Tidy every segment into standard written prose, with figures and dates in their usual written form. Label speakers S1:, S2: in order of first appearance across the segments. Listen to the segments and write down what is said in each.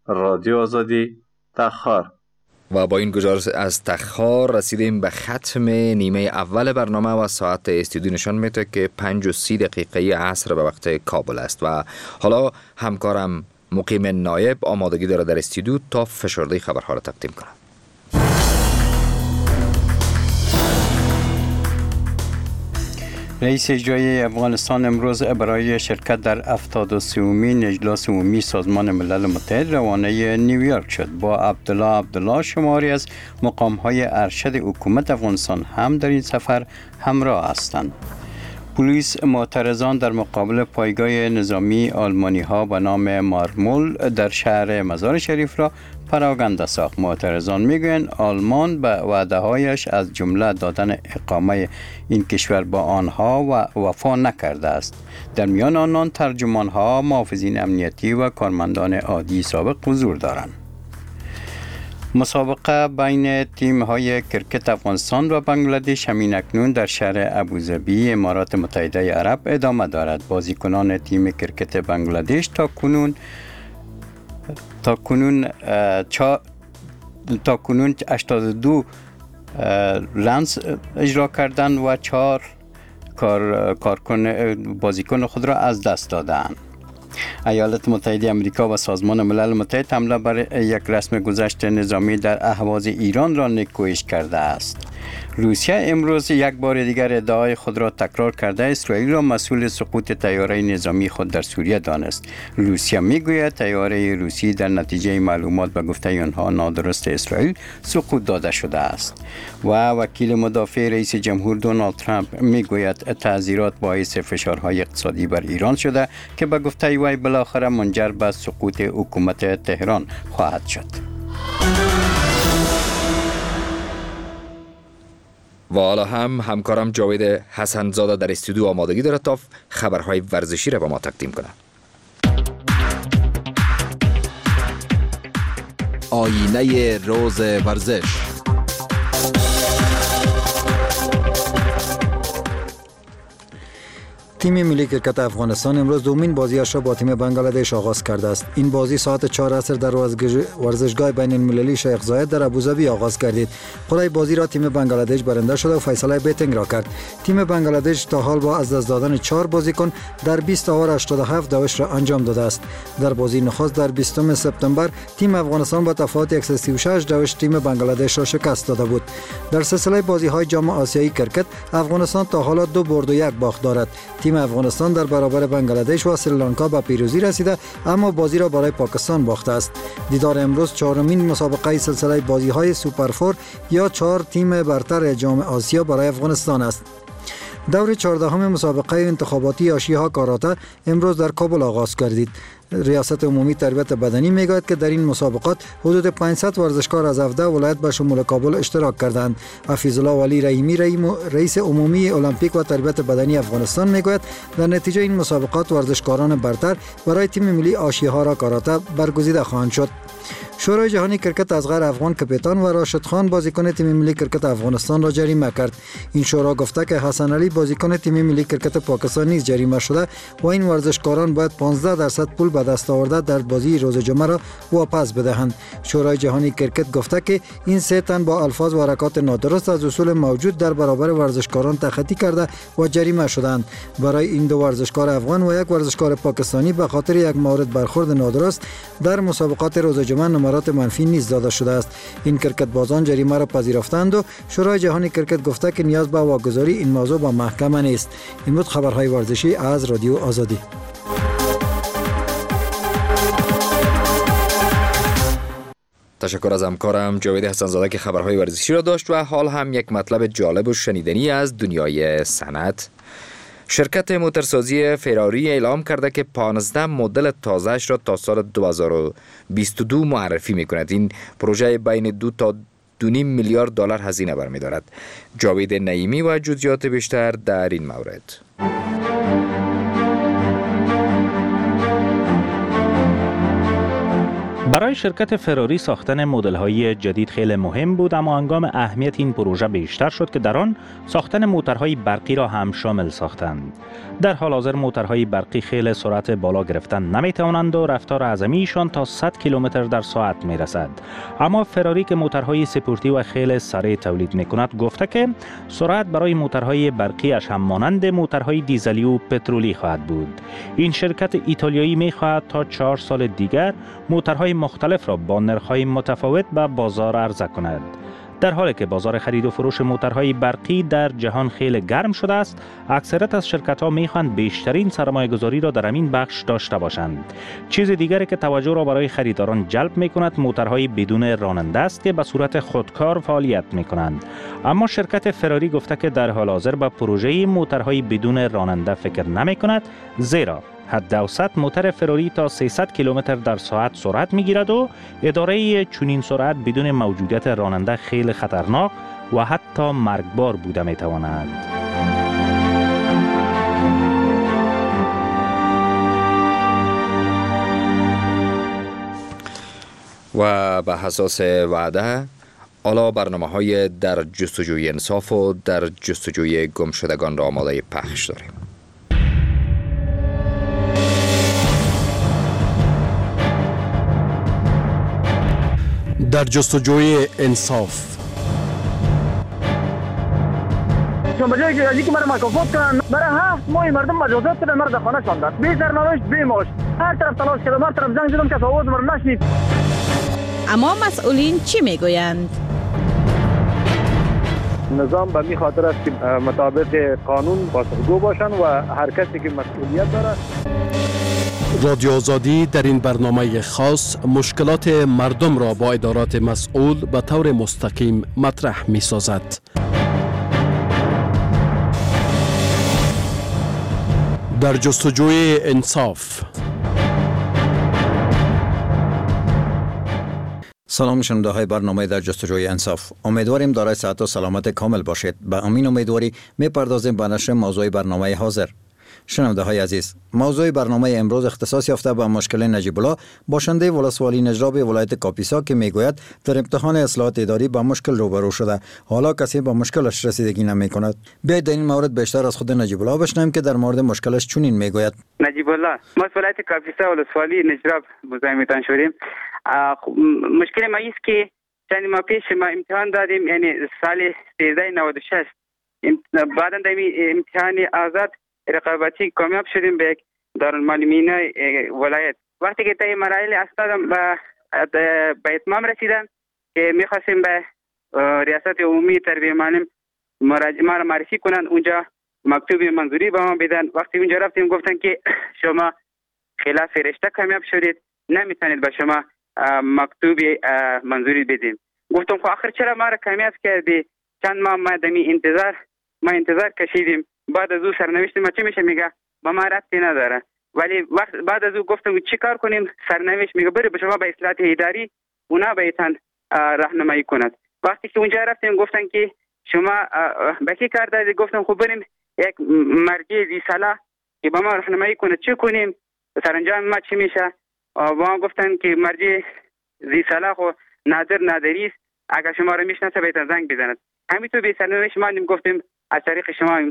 S1: رادیو آزادی تخار.
S2: و با این گزارش از تخار رسیدیم به ختم نیمه اول برنامه و ساعت استودیو نشان میده که 5:30 عصر به وقت کابل است و حالا همکارم مقیم نایب آمادگی داره در استودیو تا فشرده خبرها را تقدیم کنه.
S3: رئیس اجرایی افغانستان امروز برای شرکت در 73مین اجلاس عمومی سازمان ملل متحد روانه نیویورک شد. با عبدالله شماری از مقام‌های ارشد حکومت افغانستان هم در این سفر همراه هستند. پلیس معترضان در مقابل پایگاه نظامی آلمانی ها به نام مارمول در شهر مزار شریف را پراکنده ساخت. معترضان میگویند آلمان به وعده هایش از جمله دادن اقامه این کشور با آنها و وفا نکرده است. در میان آنان ترجمان ها، محافظین امنیتی و کارمندان عادی سابق حضور دارند. مسابقه بین تیم‌های کرکت افغانستان و بنگلادش همین اکنون در شهر ابوظبی امارات متحده عرب ادامه دارد. بازیکنان تیم کرکت بنگلادش تا کنون 82 لنز اجرا کردند و 4 بازیکن خود را از دست دادند. ایالات متحده آمریکا و سازمان ملل متحد حمله بر یک رسم گذشت نظامی در اهواز ایران را نیکویش کرده است. روسیه امروز یک بار دیگر ادعای خود را تکرار کرده اسرائیل را مسئول سقوط طیاره نظامی خود در سوریه دانست. روسیه میگوید طیاره روسی در نتیجه معلومات به گفته آنها نادرست اسرائیل سقوط داده شده است. و وکیل مدافع رئیس جمهور دونالد ترامپ میگوید تعذیرات باعث فشارهای اقتصادی بر ایران شده که به گفته وی بالاخره منجر به سقوط حکومت تهران خواهد شد.
S2: و حالا هم همکارم جاوید حسن‌زاده در استودیو آمادگی داره تا خبرهای ورزشی را به ما تقدیم کنه.
S4: آینه روز ورزش.
S5: تیم ملی کرکت افغانستان امروز دومین بازیش را با تیم بنگلادش آغاز کرده است. این بازی ساعت 4 عصر در ورزشگاه بین المللی شیخ زاید در ابوظبی آغاز گردید. خلای بازی را تیم بنگلادش برنده شد و فیصله بیتینگ را کرد. تیم بنگلادش تا حال با از دست دادن 4 بازیکن در 20 اوور 87 دوش را انجام داده است. در بازی نخست در 20 سپتامبر تیم افغانستان با تفاوت 136 دوش تیم بنگلادش را شکست داده بود. در سلسله بازی‌های جام آسیایی کرکت افغانستان تا حالا 2 برد و 1 باخت دارد. تیم افغانستان در برابر بنگلادش و سریلانکا به پیروزی رسیده اما بازی را برای پاکستان باخته است. دیدار امروز چهارمین مسابقه سلسله بازی‌های سوپر فور یا 4 تیم برتر جام آسیا برای افغانستان است. دور 14 مسابقه انتخاباتی آشیاها کاراته امروز در کابل آغاز گردید. ریاست عمومی تربیت بدنی میگوید که در این مسابقات حدود 500 ورزشکار از 17 ولایت به شمول کابل اشتراک کردند. حفیظ الله ولی رحیمی رئیس عمومی المپیک و تربیت بدنی افغانستان میگوید در نتیجه این مسابقات ورزشکاران برتر برای تیم ملی آشیاها کاراته برگزیده خواهند شد. شورای جهانی کرکت اصغر افغان کاپیتان و راشد خان بازیکن تیم ملی کرکت افغانستان را جریمه کرد. این شورا گفته که حسن علی بازیکن تیم ملی کرکت پاکستان نیز جریمه شده و این ورزشکاران باید 15% پول به دست آورده در بازی روز جمعه را واپس بدهند. شورای جهانی کرکت گفته که این 3 تن با الفاظ و حرکات نادرست از اصول موجود در برابر ورزشکاران تخطی کرده و جریمه شدند. برای این 2 ورزشکار افغان و 1 ورزشکار پاکستانی به خاطر یک مورد برخورد نادرست در مسابقات روز جمعه نمرات منفی نیز داده شده است. این کرکت بازان جریمه را پذیرفتند و شورای جهانی کرکت گفته که نیاز به واگذاری این موضوع به محکمه نیست. این بود خبرهای ورزشی از رادیو آزادی.
S2: تشکر از همکارم جاوید حسن‌زاده که خبرهای ورزشی را داشت و حال هم یک مطلب جالب و شنیدنی از دنیای صنعت. شرکت موتورسازی فراری اعلام کرده که 15 مدل تازه‌اش را تا سال 2022 معرفی می‌کند. این پروژه بین 2 تا 2.5 میلیارد دلار هزینه برمی‌دارد. جاوید نعیمی و جزئیات بیشتر در این مورد.
S6: برای شرکت فراری ساختن مدل‌های جدید خیلی مهم بود، اما هنگام اهمیت این پروژه بیشتر شد که در آن ساختن موتورهای برقی را هم شامل ساختند. در حال حاضر موتورهای برقی خیلی سرعت بالا گرفتن نمی‌توانند و رفتار اعظمیشان تا 100 کیلومتر در ساعت می‌رسد. اما فراری که موتورهای سپورتی و خیلی سریع تولید می‌کند گفته که سرعت برای موتورهای برقی اش هم مانند موتورهای دیزلی و پترولی خواهد بود. این شرکت ایتالیایی می‌خواهد تا 4 سال دیگر موتورهای مختلف را با نرخ‌های متفاوت به بازار عرضه کند. در حالی که بازار خرید و فروش موتورهای برقی در جهان خیلی گرم شده است، اکثریت از شرکت‌ها می‌خواهند بیشترین سرمایه‌گذاری را در این بخش داشته باشند. چیز دیگری که توجه را برای خریداران جلب می‌کند موتورهای بدون راننده است که به صورت خودکار فعالیت می‌کنند. اما شرکت فراری گفته که در حال حاضر به پروژه موتورهای بدون راننده فکر نمی‌کند، زیرا حد اوسط موتور فراری تا 300 کیلومتر در ساعت سرعت می‌گیرد و اداره چنین سرعت بدون موجودیت راننده خیلی خطرناک و حتی مرگبار بوده می‌تواند.
S2: و به اساس وعده حالا برنامه‌های در جستجوی انصاف و در جستجوی گمشدگان را آماده پخش داریم.
S7: در جستجوی انصاف.
S8: چون بجای که ازی که مرا مکافات کنن، برای 7 ماه مردم مجازات کردن، مرا در خانه شاندن، بی سرنوشت بی معاش. هر طرف تلاش کردم، هر طرف زنگ زدم که آواز مرا نشنید.
S9: اما مسئولین چی میگویند؟
S10: نظام به می خاطر است که مطابق قانون پاسخگو باشند و هر کسی که مسئولیت داره.
S7: رادیو آزادی در این برنامه خاص مشکلات مردم را با ادارات مسئول به طور مستقیم مطرح می سازد. در جستجوی انصاف.
S5: سلام شنونده های برنامه در جستجوی انصاف. امیدواریم دارای صحت و سلامت کامل باشید. به امین امیدواری میپردازیم به نشر موضوع برنامه حاضر. شنونده های عزیز، موضوع برنامه امروز اختصاص یافته به مشکل نجیب الله، باشنده ولسوالی نجراب ولایت کاپیسا که میگوید در امتحان اصلاحات اداری با مشکل روبرو شده، حالا کسی با مشکلش رسیدگی نمی کند. بیایید در این مورد بیشتر از خود نجیب الله بشنویم که در مورد مشکلش چنین میگوید.
S11: نجیب الله، ما ولایت کاپیسا ولسوالی نجراب مزاحمتان شدیم. مشکل ما است که چند ماه پیش ما امتحان دادیم، یعنی سال 1396. بعد از امتحان آزاد رقابتی کامیاب شدیم به دارالمعلمین ولایت. وقتی که طی مراحل اسنادم به اتمام رسیدم که میخواستیم به ریاست عمومی تربیه معلم ما را معرفی کنن، اونجا مکتوب منظوری به ما بدن. وقتی اونجا رفتیم گفتن که شما خلاف رشته کامیاب شدید، نمیتونید به شما مکتوب منظوری بدیم. گفتم خب آخر چرا ما را کامیاب کردی؟ چند ماه ما انتظار کشیدیم. بعد از او سرنوشت ما چی میشه؟ میگه با ما ربطی نداره. ولی بعد از او گفتم چی کار کنیم؟ سرنوشت میگه بری به شما به اصلاحات اداری، اونا بهتون راهنمایی کند. وقتی که اونجا رفتیم گفتن که شما به کی کار دارید؟ گفتم خب بریم یک مرجع ذی صلاح که با ما راهنمایی کنه چی کنیم، سرانجام ما چی میشه. با ما گفتن که مرجع ذی صلاح و نادری است، اگر شما رو میشناسه بهتون زنگ بزند. همینطور به سرنوشت ما گفتیم از طریق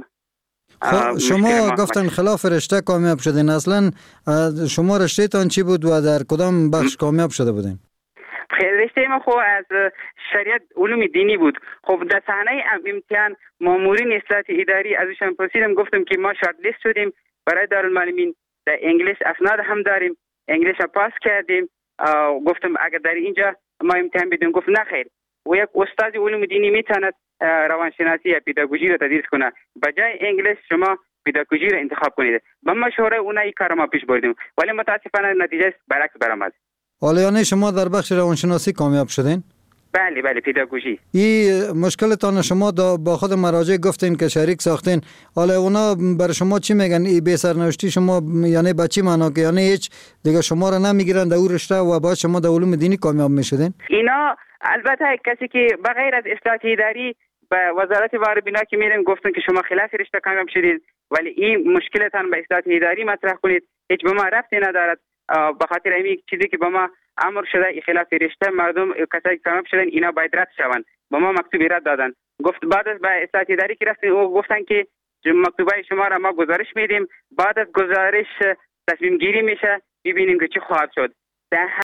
S5: شما گفتن خلاف رشته کامیاب شدین. اصلا شما رشته تان چی بود و در کدام بخش کامیاب شده بودین؟
S11: رشته ما خب از شریعت علوم دینی بود. خب در صحنه امتحان مامورین اصلاحات اداری ازشان پرسیدم، گفتم که ما شارت لیست شدیم برای دارالمعلمین، در انگلیس اسناد هم داریم، انگلیس پاس کردیم. گفتم اگر در اینجا ما امتحان بدیم، گفت نه خیر، و یک استاد علوم دینی میتواند روانشناسی یا پداگوژی را تدریس کنه، بجای انگلیس شما پداگوژی را انتخاب کنید. با مشوره اونها این کار ما پیش بردیم، ولی متاسفانه نتیجه برعکس برآمد.
S5: حالا یعنی شما در بخش روانشناسی کامیاب شدین؟
S11: بله پداگوژی.
S5: این مشکلتان شما با خود مراجع گفتین که شریک ساختین، حالا اونا برای شما چی میگن؟ این بی سرنوشتی شما یعنی به چی معنا که یعنی هیچ دیگه شما را نمیگیرن در اون رشته و بعد شما در علوم دینی کامیاب میشدین؟
S11: اینا البته کسی که بغیر از اصلاحات اداری به وزارت وار بنا که میرن گفتن که شما خلاف رشته کامیاب شدید، ولی این مشکلتان به اصلاحات اداری مطرح کنید، هیچ به ما ربطی ندارد. به خاطر همین چیزی که به ما امر شده خلاف رشته مردم کسایی که کامیاب شدن اینا باید رد شوند. به ما مکتوبی رد دادن. گفت بعد از به اطلاعات اداری که رفتیم او گفتن که مکتوبای شما را ما گزارش میدیم، بعد از گزارش تصمیم گیری میشه ببینیم که چی خواهد شد.